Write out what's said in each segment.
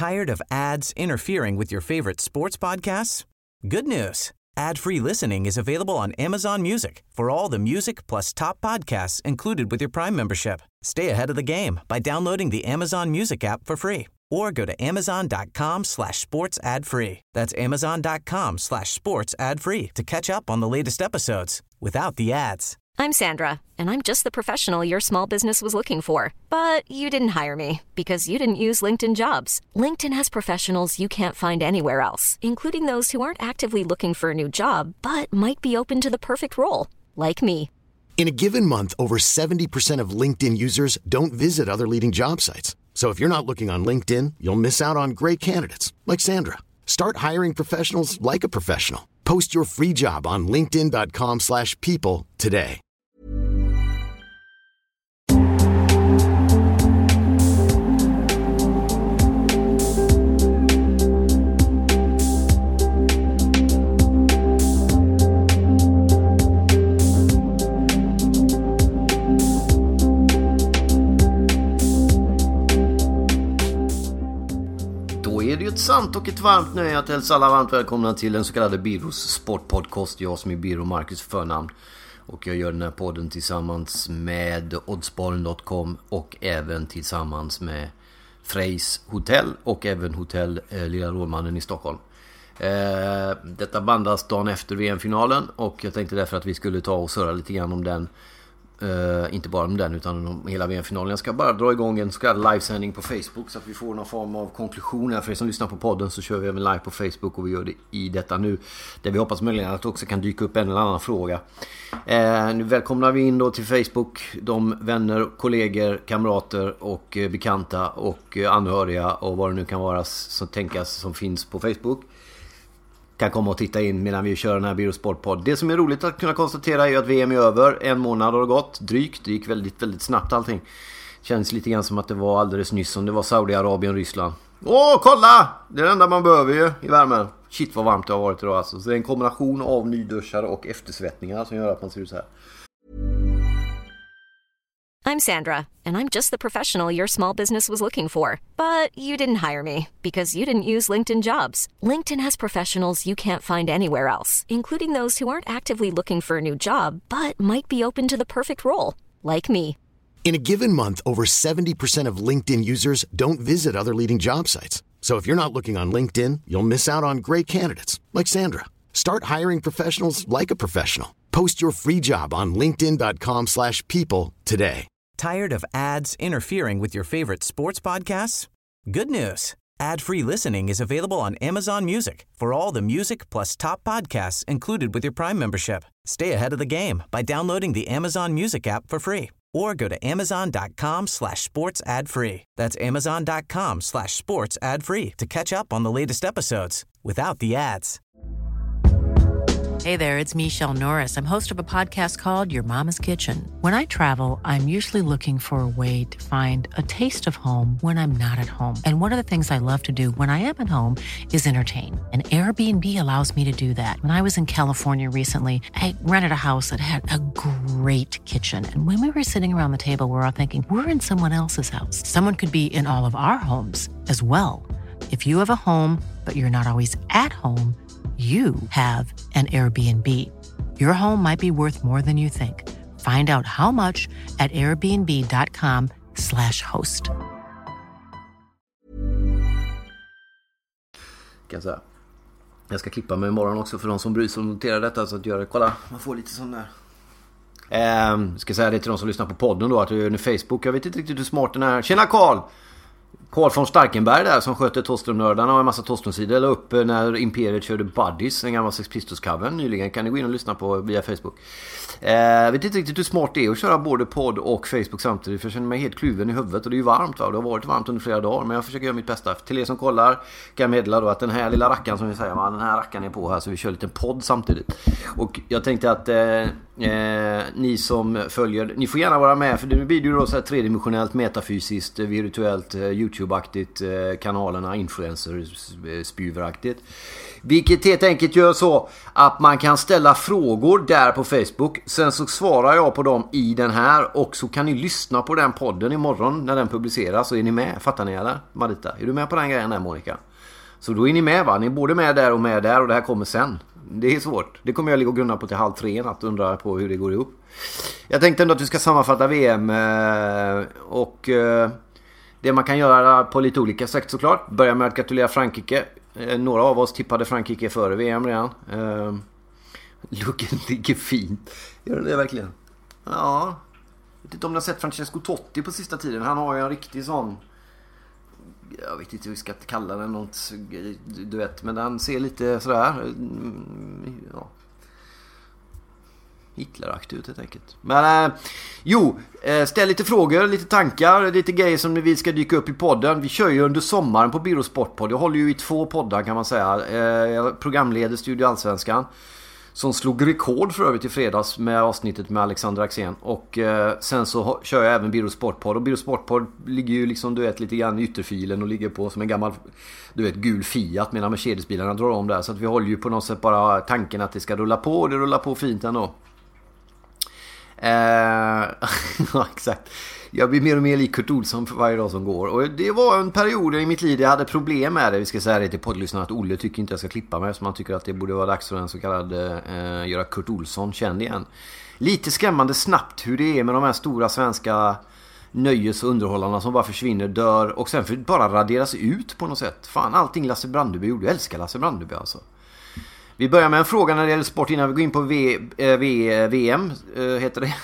Tired of ads interfering with your favorite sports podcasts? Good news. Ad-free listening is available on Amazon Music for all the music plus top podcasts included with your Prime membership. Stay ahead of the game by downloading the Amazon Music app for free or go to amazon.com/sports ad free. That's amazon.com/sports ad free to catch up on the latest episodes without the ads. I'm Sandra, and I'm just the professional your small business was looking for. But you didn't hire me because you didn't use LinkedIn Jobs. LinkedIn has professionals you can't find anywhere else, including those who aren't actively looking for a new job, but might be open to the perfect role, like me. In a given month, over 70% of LinkedIn users don't visit other leading job sites. So if you're not looking on LinkedIn, you'll miss out on great candidates like Sandra. Start hiring professionals like a professional. Post your free job on linkedin.com/people today. Det är ju ett sant och ett varmt nöje att hälsa alla varmt välkomna till den så kallade Birros sportpodcast. Jag som är Birro Marcus förnamn. Och jag gör den här podden tillsammans med Oddsbaren.com och även tillsammans med Frejs Hotell och även Hotell Lilla Rådmannen i Stockholm. Detta bandas dagen efter VM-finalen och jag tänkte därför att vi skulle ta och surra lite grann om den. Inte bara om den utan om hela VM-finalen. Jag ska bara dra igång en så kallad livesändning på Facebook så att vi får någon form av konklusion här. För er som lyssnar på podden så kör vi även live på Facebook och vi gör det i detta nu. Där vi hoppas möjligen att det också kan dyka upp en eller annan fråga. Nu välkomnar vi in då till Facebook de vänner, kollegor, kamrater och bekanta och anhöriga och vad det nu kan vara som tänkas som finns på Facebook. Kan komma och titta in medan vi kör den här Birro Sportpodd. Det som är roligt att kunna konstatera är ju att VM är över. En månad har det gått, drygt. Det gick väldigt, väldigt snabbt allting. Känns lite grann som att det var alldeles nyss som det var Saudiarabien, Ryssland. Åh, kolla! Det är det enda man behöver ju i värmen. Shit vad varmt det har varit idag alltså. Så det är en kombination av nyduschar och eftersvettningar som gör att man ser ut så här. I'm Sandra, and I'm just the professional your small business was looking for. But you didn't hire me because you didn't use LinkedIn Jobs. LinkedIn has professionals you can't find anywhere else, including those who aren't actively looking for a new job, but might be open to the perfect role, like me. In a given month, over 70% of LinkedIn users don't visit other leading job sites. So if you're not looking on LinkedIn, you'll miss out on great candidates like Sandra. Start hiring professionals like a professional. Post your free job on linkedin.com/people today. Tired of ads interfering with your favorite sports podcasts? Good news. Ad-free listening is available on Amazon Music for all the music plus top podcasts included with your Prime membership. Stay ahead of the game by downloading the Amazon Music app for free or go to amazon.com/sports ad free. That's amazon.com/sports ad free to catch up on the latest episodes without the ads. Hey there, it's Michelle Norris. I'm host of a podcast called Your Mama's Kitchen. When I travel, I'm usually looking for a way to find a taste of home when I'm not at home. And one of the things I love to do when I am at home is entertain. And Airbnb allows me to do that. When I was in California recently, I rented a house that had a great kitchen. And when we were sitting around the table, we were all thinking, we're in someone else's house. Someone could be in all of our homes as well. If you have a home, but you're not always at home, you have an Airbnb. Your home might be worth more than you think. Find out how much at airbnb.com/host. Jag ska klippa mig imorgon också för de som bryr sig och noterar detta så att göra det. Kolla, man får lite sån där. Ska säga det till de som lyssnar på podden då att du gör en Facebook. Jag vet inte riktigt hur smart den är. Tjena Karl! Karl von Starkenberg där som sköter Thåström-nördarna och en massa Thåström-sidor la upp när Imperiet körde Buddies, en gammal Sex Pistols-cover nyligen. Kan ni gå in och lyssna på via Facebook. Vet inte riktigt hur smart det är att köra både podd och Facebook samtidigt, för jag känner mig helt kluven i huvudet och det är ju varmt va? Det har varit varmt under flera dagar men jag försöker göra mitt bästa. Till er som kollar kan jag meddela då att den här lilla rackan som vi säger, den här rackan är på här så vi kör lite podd samtidigt. Och jag tänkte att ni som följer, ni får gärna vara med för det blir ju då så här tredimensionellt, metafysiskt, virtuellt YouTube YouTube-aktigt, kanalerna influencer-spjuveraktigt. Vilket helt enkelt gör så att man kan ställa frågor där på Facebook. Sen så svarar jag på dem i den här. Och så kan ni lyssna på den podden imorgon när den publiceras. Så är ni med, fattar ni eller? Marita, är du med på den grejen där, Monica? Så då är ni med, va? Ni är både med där och det här kommer sen. Det är svårt. Det kommer jag ligga och grunna på till 2:30 att undra på hur det går ihop. Jag tänkte ändå att vi ska sammanfatta VM och det man kan göra på lite olika sätt såklart. Börja med att gratulera Frankrike. Några av oss tippade Frankrike före VM redan. Luggen ligger fint. Gör det verkligen? Ja. Jag vet inte om ni har sett Francesco Totti på sista tiden. Han har ju en riktig sån... Jag vet inte hur vi ska kalla den något, du vet, men den ser lite sådär, ja, Hitleraktig ut helt enkelt. Men ställ lite frågor, lite tankar, lite grejer som vi ska dyka upp i podden. Vi kör ju under sommaren på Biro Sportpodd. Jag håller ju i 2 poddar kan man säga. Jag programleder Studio Allsvenskan, som slog rekord för övrigt i fredags med avsnittet med Alexander Axén. Och sen så kör jag även Biro Sportpodd. Och Biro Sportpodd ligger ju liksom, du vet, lite grann i ytterfilen och ligger på som en gammal, du vet, gul Fiat medan Mercedes-bilarna drar om där. Så att vi håller ju på något sätt bara tanken att det ska rulla på, och det rullar på fint ändå. Ja, exakt. Jag blir mer och mer lik Kurt Olsson för varje dag som går. Och det var en period i mitt liv där jag hade problem med det. Vi ska säga det till poddlyssnarna att Olle tycker inte jag ska klippa mig, så man tycker att det borde vara dags för en så kallad göra Kurt Olsson känd igen. Lite skrämmande snabbt hur det är med de här stora svenska nöjes- och underhållarna som bara försvinner, dör och sen bara raderas ut på något sätt. Fan, allting Lasse Brandeby gjorde. Jag älskar Lasse Brandeby alltså. Vi börjar med en fråga när det gäller sport innan vi går in på VM heter det.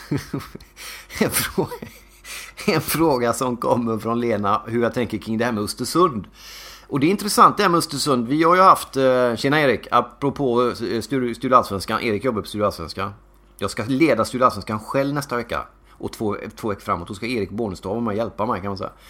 En fråga som kommer från Lena, hur jag tänker kring det här med Östersund. Och det är intressant det här med Östersund. Vi har ju haft, tjena Erik, apropå Studio Allsvenskan. Erik jobbar på Studio Allsvenskan. Jag ska leda Studio Allsvenskan själv nästa vecka. Och 2 veckor framåt. Då ska Erik Bornestad vara med och hjälpa mig, kan man säga.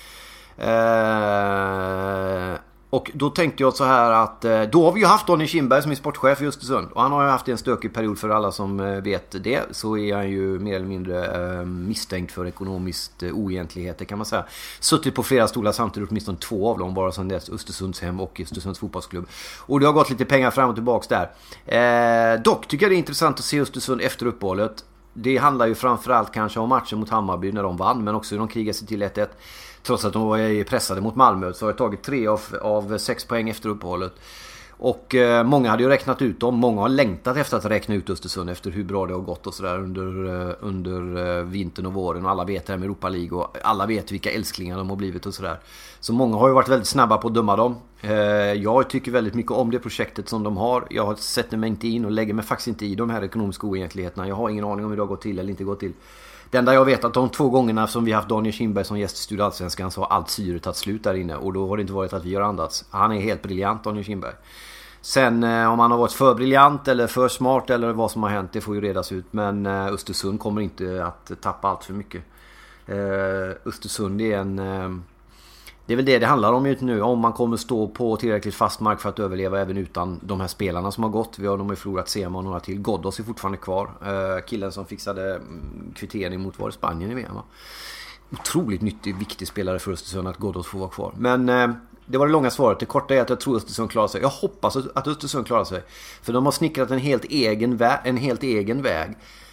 Och då tänkte jag så här att då har vi ju haft Daniel Kindberg som är sportchef i Östersund. Och han har ju haft en stökig period, för alla som vet det. Så är han ju mer eller mindre misstänkt för ekonomiskt oegentligheter, kan man säga. Suttit på flera stolar samtidigt, åtminstone 2 av dem, bara som det Östersunds hem och Östersunds fotbollsklubb. Och det har gått lite pengar fram och tillbaks där. Dock tycker jag det är intressant att se Östersund efter uppehållet. Det handlar ju framförallt kanske om matchen mot Hammarby när de vann, men också hur de krigade sig till 1-1. Trots att de var pressade mot Malmö, så har jag tagit 3 av 6 poäng efter uppehållet. Och många hade ju räknat ut dem. Många har längtat efter att räkna ut Östersund efter hur bra det har gått och sådär under vintern och våren. Och alla vet det här med Europa League och alla vet vilka älsklingar de har blivit och sådär. Så många har ju varit väldigt snabba på att döma dem. Jag tycker väldigt mycket om det projektet som de har. Jag sätter mig inte in och lägger mig faktiskt inte i de här ekonomiska oegentligheterna. Jag har ingen aning om hur det har gått till eller inte gått till. Det enda jag vet att de 2 gångerna som vi haft Daniel Kindberg som gäst i Studio Allsvenskan, så har allt syre tagit slut där inne. Och då har det inte varit att vi gör andats. Han är helt briljant, Daniel Kindberg. Sen om han har varit för briljant eller för smart eller vad som har hänt, det får ju redas ut. Men Östersund kommer inte att tappa allt för mycket. Östersund är en... Det är väl det handlar om just nu. Om man kommer stå på tillräckligt fast mark för att överleva även utan de här spelarna som har gått. De har ju förlorat Sema och några till. Ghoddos är fortfarande kvar. Killen som fixade kvittering mot var Spanien i VM. Otroligt nyttig, viktig spelare för Östersund att Ghoddos får vara kvar. Men det var det långa svaret. Det korta är att jag tror Östersund klarar sig. Jag hoppas att Östersund klarar sig. För de har snickrat en helt egen väg.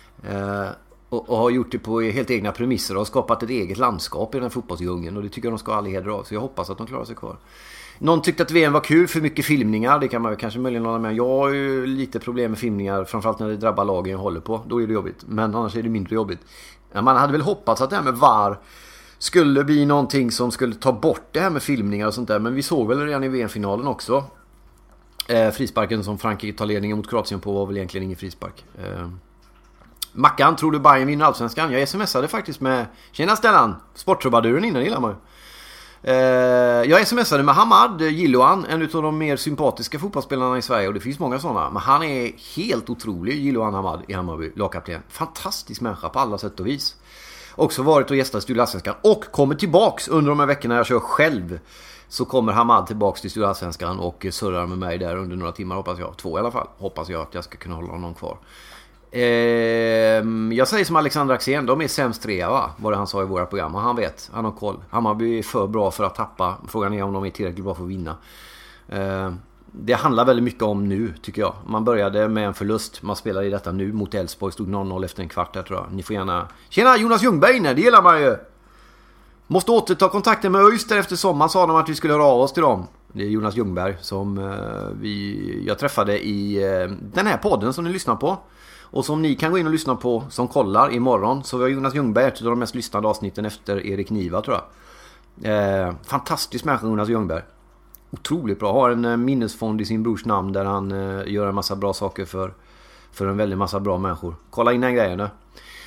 Och har gjort det på helt egna premisser och har skapat ett eget landskap i den här fotbollsdjungeln, och det tycker jag de ska ha all heder av, så jag hoppas att de klarar sig kvar. Någon tyckte att VM var kul, för mycket filmningar, det kan man kanske möjligen hålla med. Jag har ju lite problem med filmningar, framförallt när det drabbar lagen jag håller på, då är det jobbigt, men annars är det mindre jobbigt. Man hade väl hoppats att det här med VAR skulle bli någonting som skulle ta bort det här med filmningar och sånt där, men vi såg väl redan i VM-finalen också. Frisparken som Frankrike tar ledningen mot Kroatien på var väl egentligen ingen frispark. Mackan, tror du Bayern vinner Allsvenskan? Jag smsade faktiskt med... Tjena Stellan, sporttrubaduren innan gillar man ju. Jag smsade med Hamad Gilloan, en av de mer sympatiska fotbollsspelarna i Sverige, och det finns många sådana. Men han är helt otrolig, Gilloan Hamad i Hammarby, lagkapten. Fantastisk människa på alla sätt och vis. Också varit och gästat Studio Allsvenskan och kommer tillbaks under de här veckorna jag kör själv. Så kommer Hamad tillbaks till Studio Allsvenskan och surrar med mig där under några timmar, hoppas jag. 2 i alla fall. Hoppas jag att jag ska kunna hålla honom kvar. Jag säger som Alexander Axén, de är sämst 3, va? Var det han sa i våra program. Och han vet, han har koll. Hammarby är för bra för att tappa. Frågan är om de är tillräckligt bra för att vinna. Det handlar väldigt mycket om nu, tycker jag. Man började med en förlust. Man spelar i detta nu mot Elfsborg. Stod 0-0 efter en kvart där, tror jag. Ni får gärna... Tjena, Jonas Ljungberg inne, det gillar man ju. Måste återta kontakten med Öster efter sommaren, sa de att vi skulle höra av oss till dem. Det är Jonas Ljungberg som jag träffade i den här podden som ni lyssnar på. Och som ni kan gå in och lyssna på som kollar imorgon. Så var Jonas Ljungberg ett av de mest lyssnade avsnitten efter Erik Niva, tror jag. Fantastisk människa, Jonas Ljungberg. Otroligt bra. Har en minnesfond i sin brors namn där han gör en massa bra saker för en väldigt massa bra människor. Kolla in den grejen nu.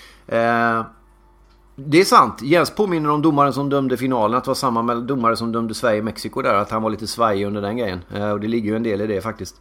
Det är sant. Jens påminner om domaren som dömde finalen, att det var samma med domare som dömde Sverige och Mexiko där, att han var lite svajig under den grejen. Och det ligger ju en del i det faktiskt.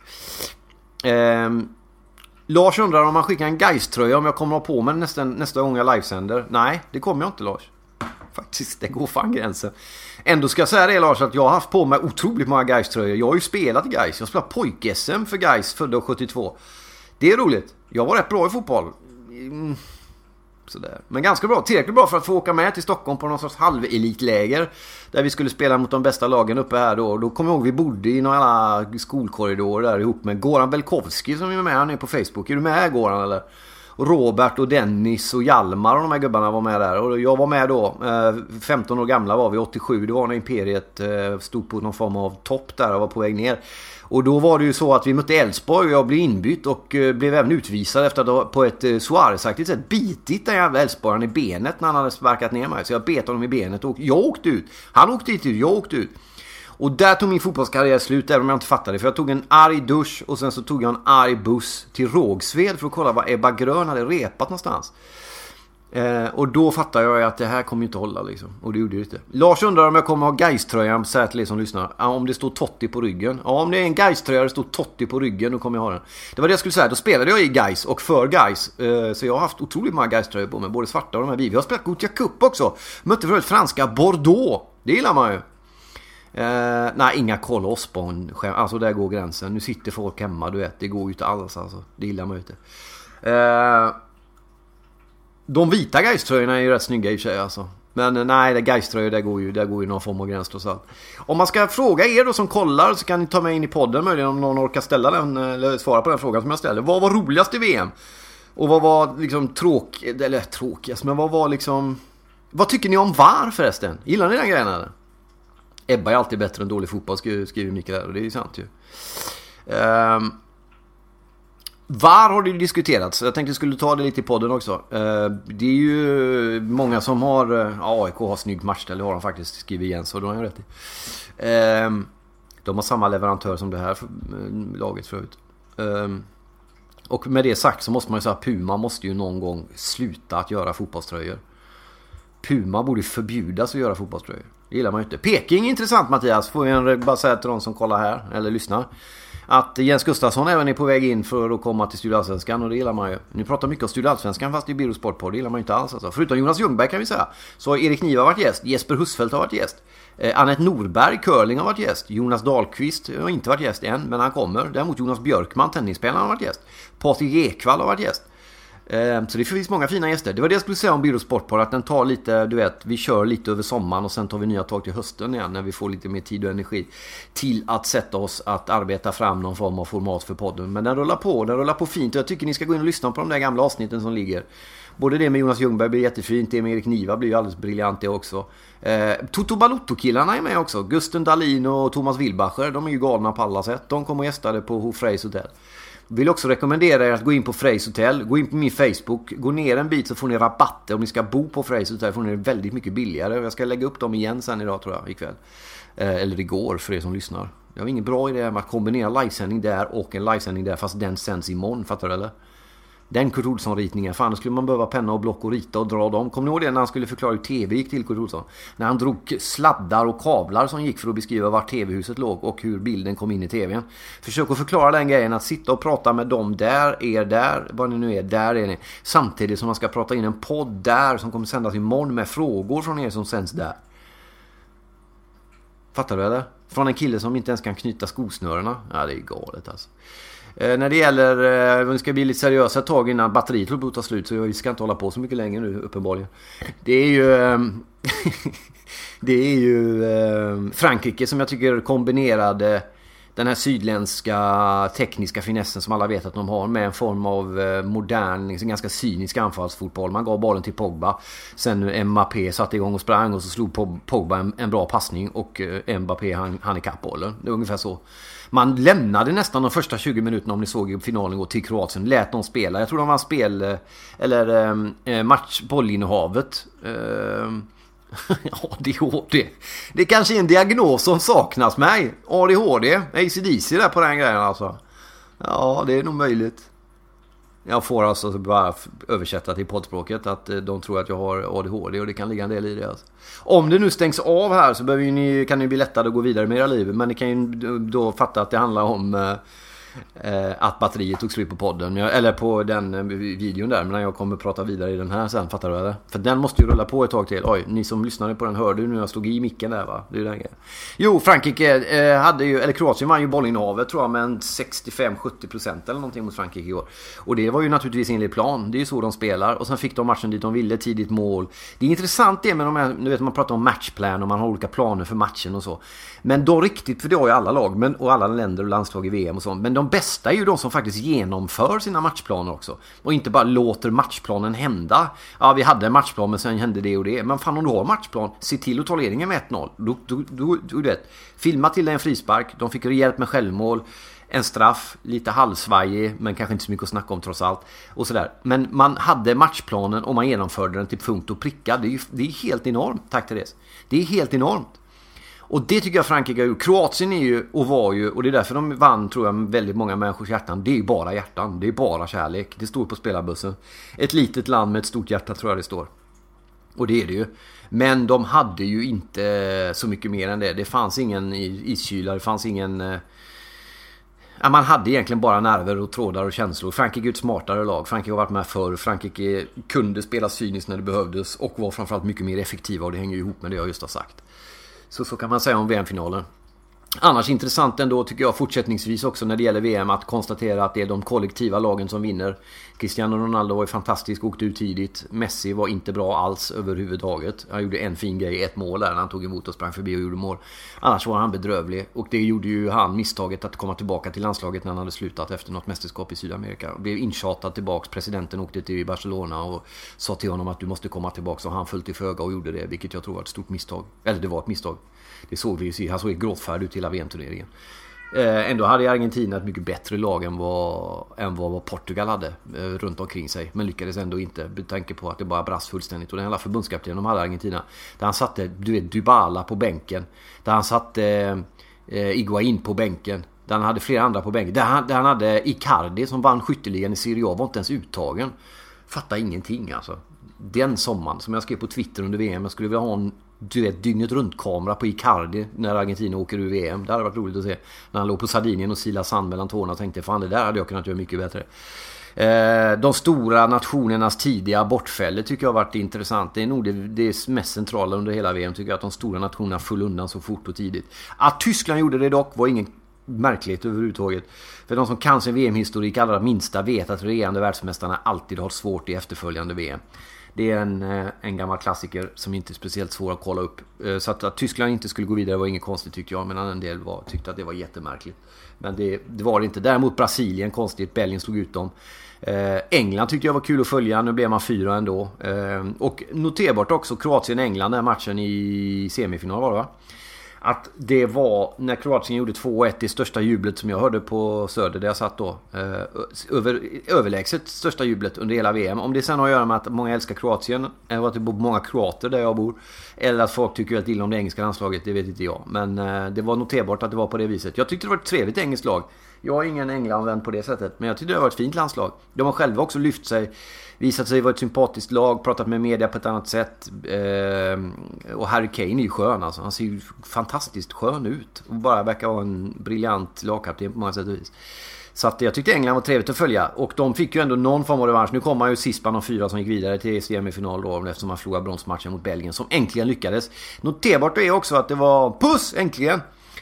Lars undrar om man skickar en Gais-tröja om jag kommer att ha på mig nästa gång jag livesänder. Nej, det kommer jag inte, Lars. Faktiskt, det går fan gränsen. Ändå ska jag säga det, Lars, att jag har haft på mig otroligt många Gais-tröjor. Jag har ju spelat i Gais. Jag har spelat pojk-SM för Gais födda 72. Det är roligt. Jag var rätt bra i fotboll. Sådär. Men ganska bra, tillräckligt bra för att få åka med till Stockholm på någon sorts halvelitläger där vi skulle spela mot de bästa lagen uppe här då. Då kommer jag ihåg vi bodde i några skolkorridorer där ihop med Goran Belkovski som är med, han är på Facebook. Är du med, Goran, eller? Och Robert och Dennis och Hjalmar och de här gubbarna var med där. Och jag var med då, 15 år gamla var vi, 87. Det var när Imperiet stod på någon form av topp där och var på väg ner. Och då var det ju så att vi mötte Elfsborg och jag blev inbytt och blev även utvisad efter att på ett Suarez-aktigt sätt bitit den jävla Elfsborgaren i benet när han hade sparkat ner mig. Så jag bet honom i benet och jag åkte ut. Han åkte dit, jag åkte ut. Och där tog min fotbollskarriär slut, även om jag inte fattade det. För jag tog en arg dusch och sen så tog jag en arg buss till Rågsved för att kolla vad Ebba Grön hade repat någonstans. Och då fattade jag att det här kommer inte hålla liksom. Och det gjorde det inte. Lars undrar om jag kommer ha Gais-tröjan, säger till er som lyssnar. Om det står Totti på ryggen. Ja, om det är en Gais-tröja och det står Totti på ryggen, då kommer jag ha den. Det var det jag skulle säga. Då spelade jag i Gais och för Gais. Så jag har haft otroligt många Gais-tröjor på mig. Både svarta och de här vi. Vi har spelat Gothia Cup också. Mötte förut franska Bordeaux. Det gillar man ju. Nej, inga Koll Osborn. Alltså där går gränsen. Nu sitter folk hemma, du vet. Det går ju inte alls alltså. Det gillar man ju inte. De vita Gais-tröjorna är ju rätt snygga i och för sig alltså. Men nej, det Gais-tröjor där går ju någon form av gräns trots allt. Om man ska fråga er då som kollar så kan ni ta mig in i podden möjligen om någon orkar ställa den eller svara på den frågan som jag ställde. Vad var roligast i VM? Och vad var liksom tråkigast, men vad var liksom... Vad tycker ni om VAR förresten? Gillar ni den grejen eller? Ebba är alltid bättre än dålig fotboll, skriver Mikael där, och det är ju sant ju. VAR har det ju diskuterats. Jag tänkte jag skulle ta det lite i podden också. Det är ju många som har AIK har snygg matchställ, det har de faktiskt, skriver Jens, och då har jag rätt i. De har samma leverantör som det här laget förut. Och med det sagt så måste man ju säga att Puma måste ju någon gång sluta att göra fotbollströjor. Puma borde förbjudas att göra fotbollströjor. Det gillar man ju inte. Peking är intressant, Mattias. Får jag bara säga till de som kollar här eller lyssnar att Jens Gustafsson även är på väg in för att komma till Studio Allsvenskan, och det gillar man ju. Ni pratar mycket om Studio Allsvenskan fast det är Biro Sportpodd, det gillar man ju inte alls alltså. Förutom Jonas Ljungberg kan vi säga, så har Erik Niva varit gäst, Jesper Husfeldt har varit gäst, Annette Norberg, curling, har varit gäst, Jonas Dahlqvist har inte varit gäst än, men han kommer. Däremot Jonas Björkman, tennisspelaren, har varit gäst. Patrik Ekvall har varit gäst. Så det finns många fina gäster. Det var det jag skulle säga om Biro Sportpodd, att den tar lite, du vet, vi kör lite över sommaren och sen tar vi nya tag till hösten igen när vi får lite mer tid och energi till att sätta oss att arbeta fram någon form av format för podden. Men den rullar på fint, och jag tycker ni ska gå in och lyssna på de där gamla avsnitten som ligger. Både det med Jonas Ljungberg blir jättefint, det med Erik Niva blir ju alldeles briljant det också. Toto Balotto-killarna är med också. Gusten Dahlin och Thomas Wilbacher, de är ju galna på alla sätt. De kommer och gästade på Hofreis Hotel. Vill också rekommendera er att gå in på Freys Hotel, gå in på min Facebook, gå ner en bit så får ni rabatter. Om ni ska bo på Freys Hotel får ni det väldigt mycket billigare. Jag ska lägga upp dem igen sen idag, tror jag, ikväll. Eller igår för er som lyssnar. Jag har ingen bra idé med att kombinera livesändning där och en livesändning där, fast den sänds imorgon, fattar du eller? Den Kurt Olsson-ritningen, fan, då skulle man behöva penna och block och rita och dra dem. Kommer ni ihåg det när han skulle förklara hur tv gick till, Kurt Olsson? När han drog sladdar och kablar som gick för att beskriva var tv-huset låg och hur bilden kom in i tvn. Försök att förklara den grejen, att sitta och prata med dem där, er där, vad ni nu är, där är ni. Samtidigt som man ska prata in en podd där som kommer sändas imorgon med frågor från er som sänds där. Fattar du eller? Från en kille som inte ens kan knyta skosnörena. Ja, det är galet alltså. När det gäller, vi ska bli lite seriösa ett tag innan batteriet håller på att ta slut, så vi ska inte hålla på så mycket längre nu uppenbarligen. Det är ju Frankrike som jag tycker kombinerade den här sydländska tekniska finessen som alla vet att de har med en form av modern, liksom ganska cynisk anfallsfotboll. Man gav bollen till Pogba, sen Mbappé satte igång och sprang och så slog Pogba en bra passning och Mbappé han ikapp bollen. Det är ungefär så. Man lämnade nästan de första 20 minuterna, om ni såg i finalen, gå till Kroatien. Lät dem spela. Jag tror de var matchbollinnehavet. ADHD. Det är kanske en diagnos som saknas mig. ADHD. ACDC där på den grejen alltså. Ja, det är nog möjligt. Jag får alltså bara översätta till poddspråket att de tror att jag har ADHD, och det kan ligga en del i det alltså. Om det nu stängs av här så kan det bli lättare att gå vidare med era liv. Men ni kan ju då fatta att det handlar om att batteriet tog slut på podden, eller på den videon där, men jag kommer prata vidare i den här sen, fattar du det? För den måste ju rulla på ett tag till. Oj, ni som lyssnade på den hörde ju nu jag stod i micken där, va? Det är den grejen. Jo, Frankrike hade ju, eller Kroatien vann ju bollinnehavet tror jag med 65-70% eller någonting mot Frankrike i år. Och det var ju naturligtvis enligt plan, det är ju så de spelar. Och sen fick de matchen dit de ville, tidigt mål. Det är intressant det med de här, nu vet man pratar om matchplan och man har olika planer för matchen och så. Men då riktigt, för det har ju alla lag och alla länder och landslag i VM och så. Men de bästa är ju de som faktiskt genomför sina matchplaner också. Och inte bara låter matchplanen hända. Ja, vi hade en matchplan men sen hände det och det. Men fan, om du har matchplan, se till att ta ledningen med 1-0. Du vet, filma till en frispark. De fick rejält med självmål. En straff, lite halvsvajig, men kanske inte så mycket att snacka om trots allt. Och sådär. Men man hade matchplanen och man genomförde den till punkt och pricka. Det är helt enormt, tack Therese. Det är helt enormt. Och det tycker jag Frankrike har gjort. Kroatien är ju och var ju, och det är därför de vann tror jag med väldigt många människors hjärtan. Det är ju bara hjärtan, det är bara kärlek. Det står på spelarbussen. Ett litet land med ett stort hjärta tror jag det står. Och det är det ju. Men de hade ju inte så mycket mer än det. Det fanns ingen iskyla, det fanns ingen... Ja, man hade egentligen bara nerver och trådar och känslor. Frankrike är ett smartare lag. Frankrike har varit med förr. Frankrike kunde spela cyniskt när det behövdes och var framförallt mycket mer effektiva, och det hänger ju ihop med det jag just har sagt. Så kan man säga om VM-finalen. Annars intressant ändå tycker jag fortsättningsvis också när det gäller VM att konstatera att det är de kollektiva lagen som vinner. Cristiano Ronaldo var ju fantastisk, åkte ut tidigt. Messi var inte bra alls överhuvudtaget. Han gjorde en fin grej, ett mål där när han tog emot och sprang förbi och gjorde mål. Annars var han bedrövlig, och det gjorde ju han misstaget att komma tillbaka till landslaget när han hade slutat efter något mästerskap i Sydamerika. Och blev intjatad tillbaks. Presidenten åkte till Barcelona och sa till honom att du måste komma tillbaka, och han föll till föga och gjorde det, vilket jag tror var ett stort misstag. Eller det var ett misstag. Det såg vi ju, han såg gråtfärd ut hela VM-turneringen. Ändå hade Argentina ett mycket bättre lag än vad Portugal hade runt omkring sig. Men lyckades ändå inte, med tanke på att det bara brast fullständigt. Och den hela förbundskaptenen de hade Argentina, där han satte Dybala på bänken, där han satte Higuaín på bänken, där han hade flera andra på bänken, där han hade Icardi som vann skytteligan i Serie A, var inte ens uttagen. Fatta ingenting alltså. Den sommaren, som jag skrev på Twitter under VM, jag skulle vilja ha en dygnet runt kamera på Icardi när Argentina åker ur VM. Det hade varit roligt att se när han låg på Sardinien och silade sand mellan tårna och tänkte, fan det där hade jag kunnat göra mycket bättre. De stora nationernas tidiga bortfälle tycker jag har varit intressant. Det är nog det mest centrala under hela VM, tycker jag, att de stora nationerna föll undan så fort och tidigt. Att Tyskland gjorde det dock var ingen märkligt överhuvudtaget. För de som kan sin VM-historik allra minsta vet att regerande världsmästarna alltid har svårt i efterföljande VM. Det är en gammal klassiker som inte är speciellt svår att kolla upp. Så att Tyskland inte skulle gå vidare var inget konstigt tyckte jag. Men en del tyckte att det var jättemärkligt. Men det var det inte. Däremot Brasilien konstigt. Belgien slog ut dem. England tyckte jag var kul att följa. Nu blev man 4 ändå. Och noterbart också Kroatien-England, den matchen i semifinal var det, va? Att det var när Kroatien gjorde 2-1 det största jublet som jag hörde på Söder där jag satt då. Överlägset största jublet under hela VM. Om det sen har att göra med att många älskar Kroatien, eller att det bor många kroater där jag bor, eller att folk tycker väldigt illa om det engelska landslaget, det vet inte jag. Men det var noterbart att det var på det viset. Jag tyckte det var ett trevligt engelskt lag. Jag är ingen England-vän på det sättet, men jag tyckte det var ett fint landslag. De har själva också lyft sig, visat sig vara ett sympatiskt lag, pratat med media på ett annat sätt. Och Harry Kane är ju skön alltså. Han ser ju fantastiskt skön ut och bara verkar vara en briljant lagkapten på många sätt och vis. Så att jag tyckte England var trevligt att följa. Och de fick ju ändå någon form av revansch. Nu kommer man ju sist bland de 4 som gick vidare till semifinal då, eftersom man förlorade bronsmatchen mot Belgien som äntligen lyckades. Noterbart är också att det var äntligen.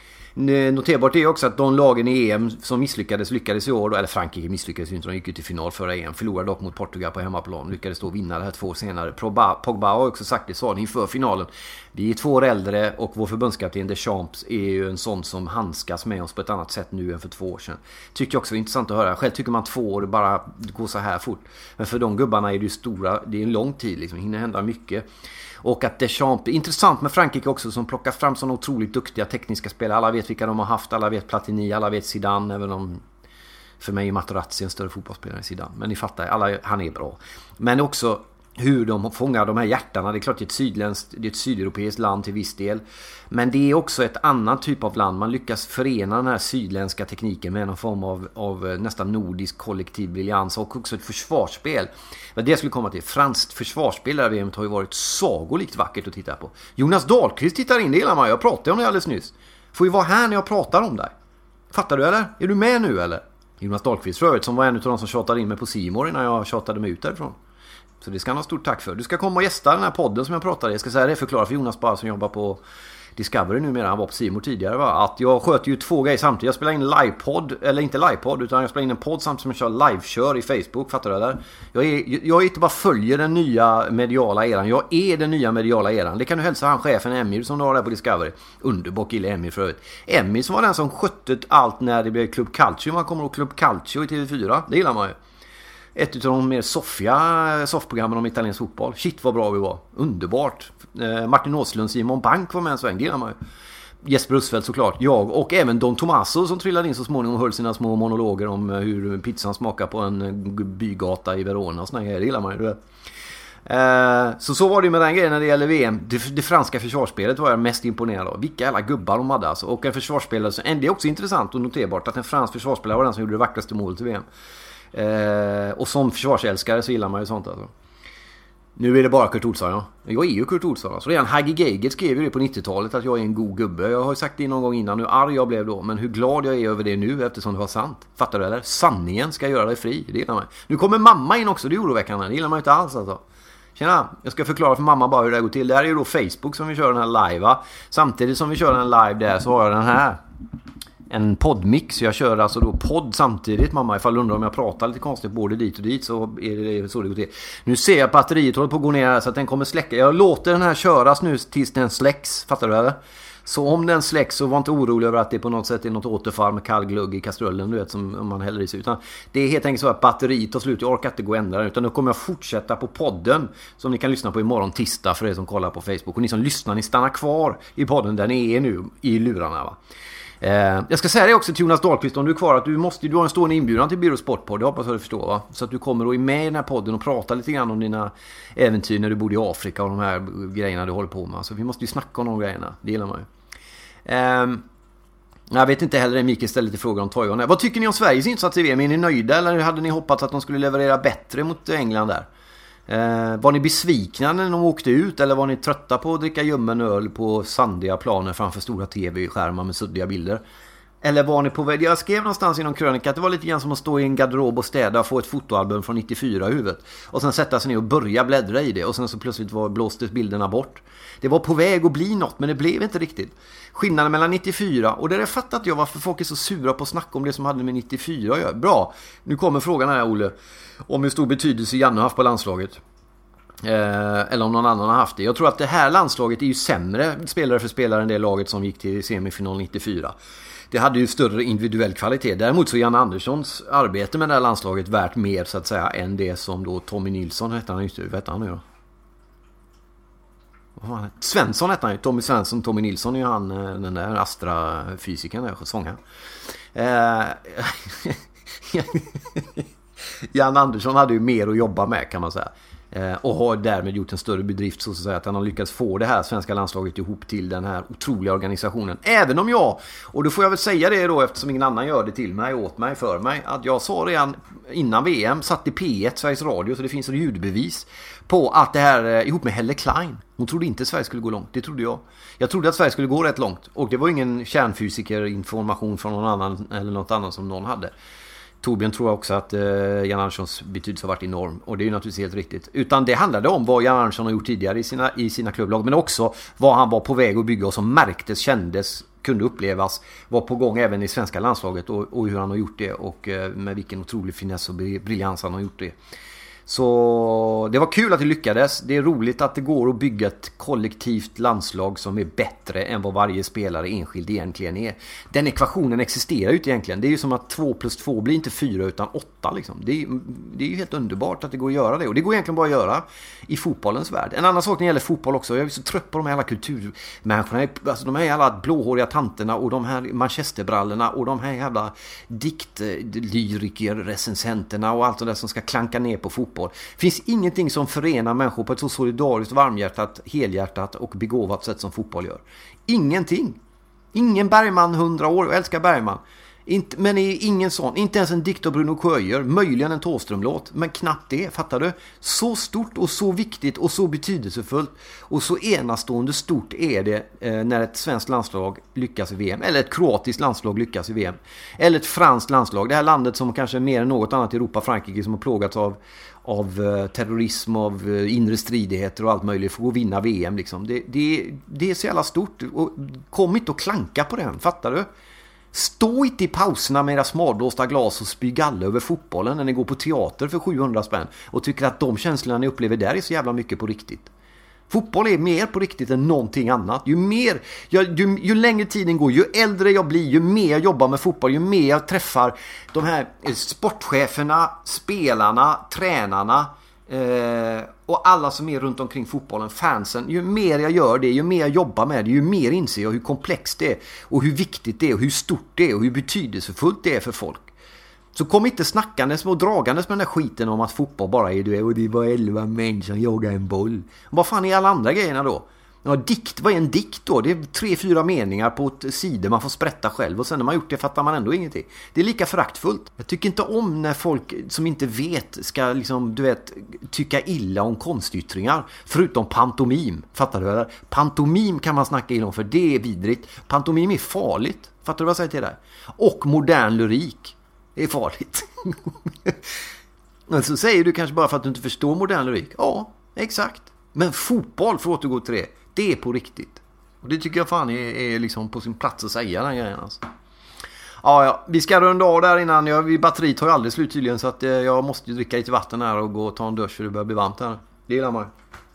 Noterbart är också att de lagen i EM som lyckades i år då, eller Frankrike misslyckades ju inte, de gick ut i final förra EM, förlorade dock mot Portugal på hemmaplan, lyckades då vinna det här 2 år senare. Pogba har också sagt det, sa ni inför finalen, vi är 2 år äldre och vår förbundskapten Deschamps är ju en sån som handskas med oss på ett annat sätt nu än för 2 år sedan. Tycker jag också är intressant att höra. Själv tycker man 2 år bara går så här fort, men för de gubbarna är det ju stora, det är en lång tid liksom, hinner hända mycket. Och att Deschamps, intressant med Frankrike också, som plockar fram sådana otroligt duktiga tekniska spelare. Alla vet vilka de har haft, alla vet Platini, alla vet Zidane, även om för mig är Materazzi en större fotbollsspelare än Zidane. Men ni fattar, han är bra. Men också hur de fångar de här hjärtarna. Det är klart det är ett sydeuropeiskt land till viss del. Men det är också ett annat typ av land. Man lyckas förena den här sydländska tekniken med någon form av nästan nordisk kollektiv briljans och också ett försvarsspel. Men det jag skulle komma till, franskt försvarsspel där VM har ju varit sagolikt vackert att titta på. Jonas Dahlqvist tittar in, det gillar man. Jag pratade om det alldeles nyss. Får ju vara här när jag pratar om dig. Fattar du eller? Är du med nu eller? Jonas Dahlqvist för övrigt, som var en av de som tjatade in mig på C-more innan jag tjatade mig ut därifrån. Så det ska han ha stort tack för. Du ska komma och gästa den här podden som jag pratade. Jag ska säga det, förklara för Jonas bara som jobbar på Discovery numera. Han var på C-more tidigare. Att jag sköter ju 2 grejer samtidigt. Jag spelar in livepodd, eller inte livepodd, utan jag spelar in en podd samtidigt som jag kör livekör i Facebook. Fattar du det? Jag är inte bara följer den nya mediala eran. Jag är den nya mediala eran. Det kan du hälsa han chefen Emir som du har där på Discovery. Underbar kille Emir för övrigt. Emir som var den som skötte allt när det blev Club Calcio. Man kommer ihåg Club Calcio i TV4. Det gillar man ju. Ett av de mer soffprogrammen om italiensk fotboll. Shit vad bra vi var. Underbart. Martin Åslund, Simon Bank var med en sväng. Det gillar man ju. Jesper Rusfeldt såklart. Jag och även Don Tomaso som trillade in så småningom och höll sina små monologer om hur pizzan smakar på en bygata i Verona och såna grejer. Det gillar man ju. Så var det med den grejen när det gäller VM. Det franska försvarsspelet var jag mest imponerad av. Vilka jävla gubbar de hade alltså. Och en försvarsspelare. Det är också intressant och noterbart att en fransk försvarsspelare var den som gjorde det vackraste målet i VM. Och som försvarsälskare så gillar man ju sånt alltså. Nu är det bara Kurt Olsson, ja. Jag är ju Kurt Olsson alltså. Redan Hagge Geigert skrev ju det på 90-talet att jag är en god gubbe. Jag har ju sagt det någon gång innan hur arg jag blev då. Men hur glad jag är över det nu eftersom det var sant. Fattar du eller? Sanningen ska göra dig fri, det gillar man. Nu kommer mamma in också, det är oroväckande. Det gillar man inte alls alltså. Tjena, jag ska förklara för mamma bara hur det går till. Det här är ju då Facebook som vi kör den här live va? Samtidigt som vi kör den live där så har jag den här. En poddmix, jag kör alltså då podd samtidigt mamma, ifall du undrar om jag pratar lite konstigt både dit och dit så är det så det går till. Nu ser jag batteriet håller på att gå ner så att den kommer släcka. Jag låter den här köras nu tills den släcks, fattar du eller? Så om den släcks så var inte orolig över att det på något sätt är något återfall med kall glugg i kastrullen du vet som om man häller i sig, utan det är helt enkelt så att batteriet tar slut, jag orkar inte gå och ändra utan nu kommer jag fortsätta på podden som ni kan lyssna på imorgon tisdag för er som kollar på Facebook och ni som lyssnar, ni stannar kvar i podden där ni är nu i lurarna va. Jag ska säga det också till Jonas Dahlqvist om du är kvar att du har en stående inbjudan till Biro Sportpodd. Jag hoppas att du förstår va? Så att du kommer och är med i den här podden och pratar lite grann om dina äventyr när du bodde i Afrika och de här grejerna du håller på med. Så vi måste ju snacka om de grejerna, det gillar man ju. Jag vet inte heller, Mikael ställer lite frågor om Taiwan. Vad tycker ni om Sveriges insats i VM? Är ni nöjda eller hade ni hoppats att de skulle leverera bättre mot England där? Var ni besvikna när de åkte ut eller var ni trötta på att dricka ljummen öl på sandiga planer framför stora tv-skärmar med suddiga bilder? Eller var ni på väg? Jag skrev någonstans i någon krönika att det var lite grann som att stå i en garderob och städa och få ett fotoalbum från 94 i huvudet och sen sätta sig ner och börja bläddra i det och sen så plötsligt blåstes bilderna bort. Det var på väg att bli något men det blev inte riktigt. Skillnaden mellan 94 och det är fattat jag varför folk är så sura på att snacka om det som hade med 94 att göra. Bra, nu kommer frågan här Olle om hur stor betydelse Janne har haft på landslaget. Eller om någon annan har haft det. Jag tror att det här landslaget är ju sämre spelare för spelare än det laget som gick till semifinal 94. Det hade ju större individuell kvalitet. Däremot så är Janne Anderssons arbete med det här landslaget värt mer så att säga än det som då Tommy Nilsson hette han just nu. Vet han nu då? Svensson hette han ju. Tommy Svensson, Tommy Nilsson är ju han den där Astra-fysikern där, sångaren. Jan Andersson hade ju mer att jobba med kan man säga. Och har därmed gjort en större bedrift så att säga, att han har lyckats få det här svenska landslaget ihop till den här otroliga organisationen. Även om jag, och då får jag väl säga det då eftersom ingen annan gör det till mig, åt mig, för mig, att jag sa redan innan VM, satt i P1 Sveriges Radio, så det finns en ljudbevis på att det här ihop med Helle Klein, hon trodde inte Sverige skulle gå långt, det trodde jag. Jag trodde att Sverige skulle gå rätt långt och det var ingen kärnfysikerinformation från någon annan eller något annat som någon hade. Torbjörn tror också att Jan Anderssons betydelse har varit enorm. Och det är ju naturligtvis helt riktigt. Utan det handlade om vad Jan Andersson har gjort tidigare i sina klubblag. Men också vad han var på väg att bygga och som märktes, kändes, kunde upplevas, var på gång även i svenska landslaget. Och hur han har gjort det och med vilken otrolig finess och briljans han har gjort det. Så det var kul att det lyckades. Det är roligt att det går att bygga ett kollektivt landslag som är bättre än vad varje spelare enskild egentligen är. Den ekvationen existerar ju inte egentligen. Det är ju som att 2 + 2 blir inte 4 utan 8 liksom. Det är ju helt underbart att det går att göra det. Och det går egentligen bara att göra i fotbollens värld. En annan sak när det gäller fotboll också. Jag är så trött på de här alla kulturmänniskorna. Alltså de här jävla blåhåriga tanterna och de här manchesterbrallorna och de här jävla diktlyriker, recensenterna och allt det där som ska klanka ner på fotboll. Det finns ingenting som förenar människor på ett så solidariskt, varmhjärtat, helhjärtat och begåvat sätt som fotboll gör. Ingenting. Ingen Bergman 100 år, jag älskar Bergman. Men är ingen sån, inte ens en dikt av Bruno Sjöjer, möjligen en Thåström-låt, men knappt det, fattar du? Så stort och så viktigt och så betydelsefullt och så enastående stort är det när ett svenskt landslag lyckas i VM, eller ett kroatiskt landslag lyckas i VM, eller ett franskt landslag, det här landet som kanske mer än något annat i Europa, Frankrike, som har plågats av terrorism, av inre stridigheter och allt möjligt, för att vinna VM liksom. Det är så jävla stort, och kom inte att klanka på den, fattar du? Stå inte i pauserna med era smarblåsta glas och spy galle över fotbollen när ni går på teater för 700 spänn och tycker att de känslorna ni upplever där är så jävla mycket på riktigt. Fotboll är mer på riktigt än någonting annat. Ju längre tiden går, ju äldre jag blir, ju mer jag jobbar med fotboll, ju mer jag träffar de här sportcheferna, spelarna, tränarna och alla som är runt omkring fotbollen, fansen, ju mer jag gör det, ju mer jag jobbar med det, ju mer inser jag hur komplext det är och hur viktigt det är och hur stort det är och hur betydelsefullt det är för folk. Så kom inte snackandes och dragandes med den där skiten om att fotboll bara är det och det var 11 män som jagar en boll. Vad fan är alla andra grejerna då? Ja, vad är en dikt då? Det är 3-4 meningar på ett sidor man får sprätta själv och sen när man gjort det fattar man ändå ingenting. Det är lika föraktfullt. Jag tycker inte om när folk som inte vet ska liksom, du vet, tycka illa om konstyttringar, förutom pantomim. Fattar du eller? Pantomim kan man snacka illa om för det är vidrigt. Pantomim är farligt. Fattar du vad jag säger till dig? Och modern lyrik är farligt. Men så säger du kanske bara för att du inte förstår modern lyrik. Ja, exakt. Men fotboll, för att återgå till det är på riktigt. Och det tycker jag fan är liksom på sin plats att säga den grejen alltså. Ja, vi ska runda av där innan. Batteriet tar ju aldrig slut tydligen, så att jag måste ju dricka lite vatten här och gå och ta en dusch för det börjar bli varmt här. Det gillar man.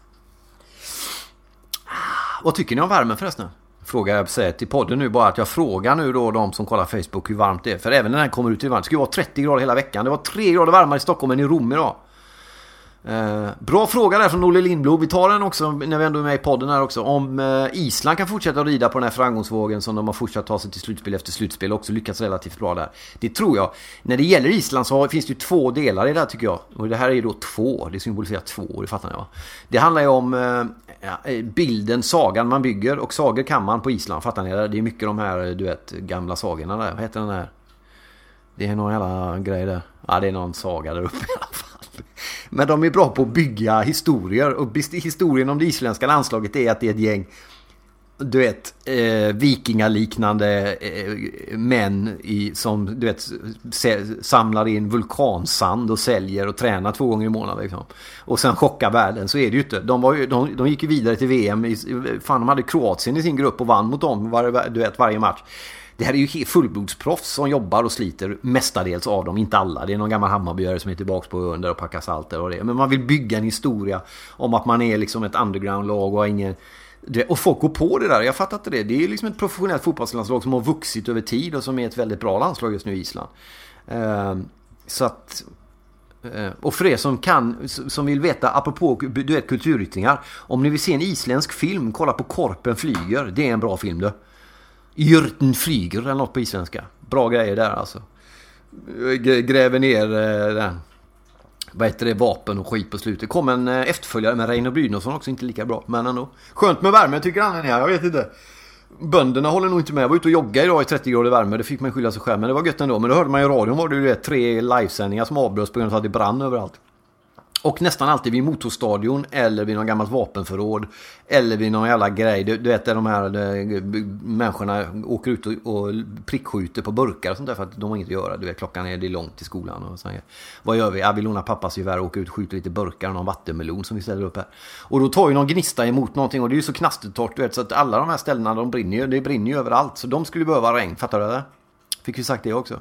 Vad tycker ni om värmen förresten? Frågar jag säger till podden nu bara att jag frågar nu då de som kollar Facebook hur varmt det är. För även när den kommer ut i varmt, det ska ju vara 30 grader hela veckan. Det var 3 grader varmare i Stockholm än i Rom idag. Bra fråga där från Olle Lindblom. Vi tar den också när vi ändå är med i podden här också. Om Island kan fortsätta att rida på den här framgångsvågen som de har fortsatt ta sig till slutspel efter slutspel och också lyckats relativt bra där. Det tror jag. När det gäller Island så finns det ju 2 delar i det här tycker jag. Och det här är ju då 2. Det symboliserar 2, det fattar ni va? Det handlar ju om bilden, sagan man bygger. Och sagor kan man på Island, fattar ni? Det är mycket de här, du vet, gamla sagorna där. Vad heter den här? Det är någon jävla grej där. Ja, det är någon saga där uppe i alla fall. Men de är bra på att bygga historier. Och historien om det isländska landslaget är att det är ett gäng, du vet, vikingaliknande män som, du vet, samlar in vulkansand och säljer och tränar 2 gånger i månaden liksom. Och sen chockar världen. Så är det ju inte. De gick ju vidare till VM. De hade Kroatien i sin grupp och vann mot dem varje match. Det här är ju fullblodsproffs som jobbar och sliter mestadels av dem, inte alla. Det är någon gammal Hammarbyare som är tillbaka på under och packar salt och det. Men man vill bygga en historia om att man är liksom ett underground-lag och ingen... Och folk går på det där, jag fattar inte det. Det är liksom ett professionellt fotbollslandslag som har vuxit över tid och som är ett väldigt bra landslag just nu i Island. Så att... Och för er som vill veta, apropå du vet, kulturyttringar, om ni vill se en isländsk film, kolla på Korpen flyger. Det är en bra film då. Jörten flyger eller något på isländska. Bra grejer där alltså. Gräver ner den. Vad heter det? Vapen och skit på slutet. Kom en efterföljare med Reino Brynolfsson också, inte lika bra. Men ändå. Skönt med värme tycker han. Jag vet inte. Bönderna håller nog inte med. Jag var ute och joggade idag i 30 grader värme. Det fick man skylla sig själv. Men det var gött ändå. Men då hörde man i radion var det ju 3 livesändningar som avbröts på grund av att det brann överallt. Och nästan alltid vid motorstadion eller vid någon gammalt vapenförråd eller vid någon jävla grej. Du vet där de här människorna åker ut och prickskjuter på burkar och sånt där för att de har inget att göra. Du vet, klockan är långt till skolan och så här. Vad gör vi? Ja, vi lånar pappas gevär och åker ut och skjuter lite burkar och någon vattenmelon som vi ställer upp här. Och då tar ju någon gnista emot någonting och det är ju så knastetort, du vet, så att alla de här ställena de brinner ju. Det brinner ju överallt, så de skulle behöva regn. Fattar du det? Fick vi sagt det också.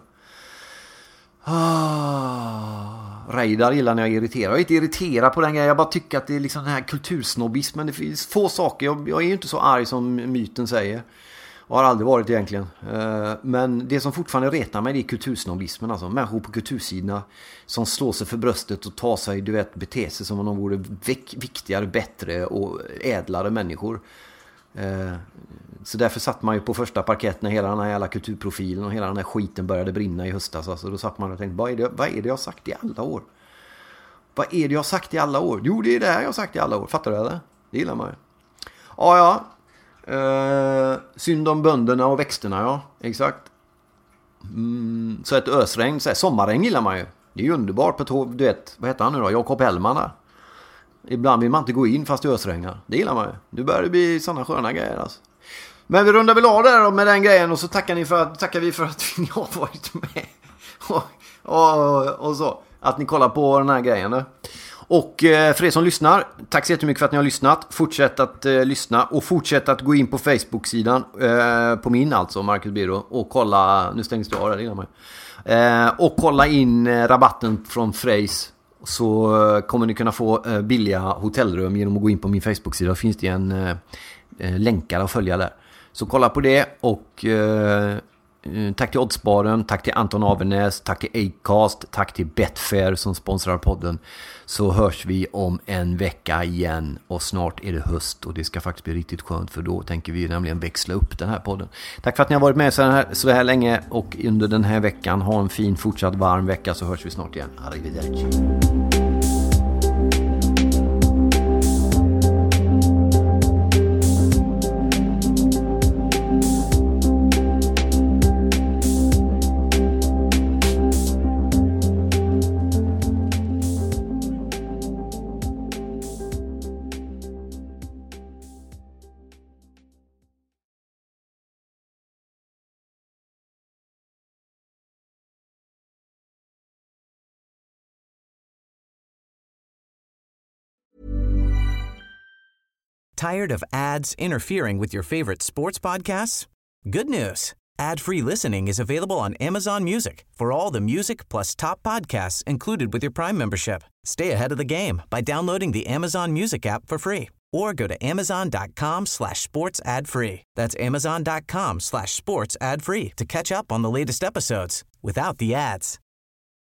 Reidar gillar när jag irriterar. Jag är inte irriterad på den grejen. Jag bara tycker att det är liksom den här kultursnobbismen. Det finns få saker. Jag är ju inte så arg som myten säger. Och har aldrig varit egentligen. Men det som fortfarande retar mig, det är kultursnobbismen. Alltså människor på kultursidorna som slår sig för bröstet och tar sig, du vet, bete sig som om de vore viktigare, bättre och ädlare människor. Så därför satt man ju på första parkett när hela den här jävla kulturprofilen och hela den här skiten började brinna i höstas. Alltså, då satt man och tänkte, vad är det jag har sagt i alla år? Vad är det jag har sagt i alla år? Jo, det är det här jag har sagt i alla år. Fattar du det? Det gillar man ju. Ja. Synd om bönderna och växterna, ja. Exakt. Så ett ösregn, så här, sommarregn gillar man ju. Det är ju underbart på du vet, vad heter han nu då? Jakob Hellman där. Ibland vill man inte gå in fast det ösregnar. Det gillar man ju. Nu börjar det bli sådana sköna grejer alltså. Men vi rundar väl av där med den grejen och så tackar vi för att ni har varit med. Och så. Att ni kollar på den här grejen. Och för er som lyssnar, tack så jättemycket för att ni har lyssnat. Fortsätt att lyssna och fortsätt att gå in på Facebook-sidan på min alltså, Marcus Birro, och kolla, nu stängs det av där innan mig. Och kolla in rabatten från Frejs. Så kommer ni kunna få billiga hotellrum genom att gå in på min Facebook-sida. Finns det en länkar att följa där. Så kolla på det och tack till Oddsbaren, tack till Anton Avenäs, tack till Acast, tack till Betfair som sponsrar podden. Så hörs vi om en vecka igen och snart är det höst och det ska faktiskt bli riktigt skönt för då tänker vi nämligen växla upp den här podden. Tack för att ni har varit med så här länge och under den här veckan. Ha en fin fortsatt varm vecka så hörs vi snart igen. Arrivederci. Tired of ads interfering with your favorite sports podcasts? Good news. Ad-free listening is available on Amazon Music for all the music plus top podcasts included with your Prime membership. Stay ahead of the game by downloading the Amazon Music app for free or go to amazon.com/sports ad free. That's amazon.com/sports ad free to catch up on the latest episodes without the ads.